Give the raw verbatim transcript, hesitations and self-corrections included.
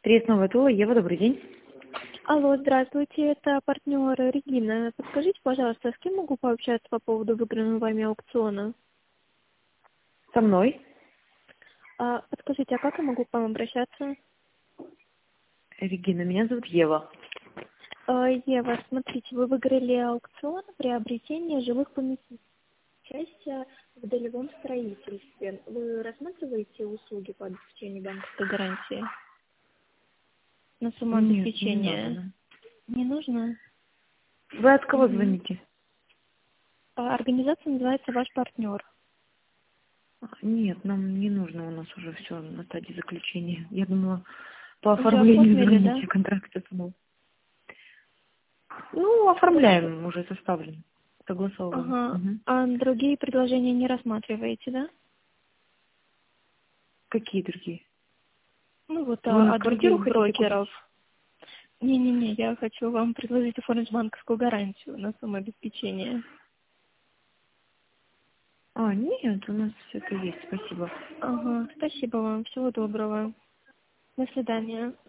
Привет, новая Тула. Ева, добрый день. Алло, здравствуйте, это партнер Регина. Подскажите, пожалуйста, с кем могу пообщаться по поводу выигранного вами аукциона? Со мной. А, подскажите, а как я могу к вам обращаться? Регина, меня зовут Ева. А, Ева, смотрите, вы выиграли аукцион приобретения жилых помещений. Участие в долевом строительстве. Вы рассматриваете услуги по обеспечению банковской гарантии на сумму Нет, не обеспечения? нужно. Не нужно? Вы от кого Мгм. звоните? А, организация называется «Ваш партнер». А, Нет, нам не нужно, у нас уже все на стадии заключения. Я думала, по Уже оформлению оформили, да? звоните, контракт это был. Ну, оформляем, уже составлен, согласовываем. Ага. Мгм. А другие предложения не рассматриваете, да? Какие другие? Ну вот Вы у а, нас от квартиру других хотите купить? брокеров. Не-не-не, я хочу вам предложить оформить банковскую гарантию на сумму обеспечения. А, нет, у нас все это есть, спасибо. Ага, спасибо вам, всего доброго. До свидания.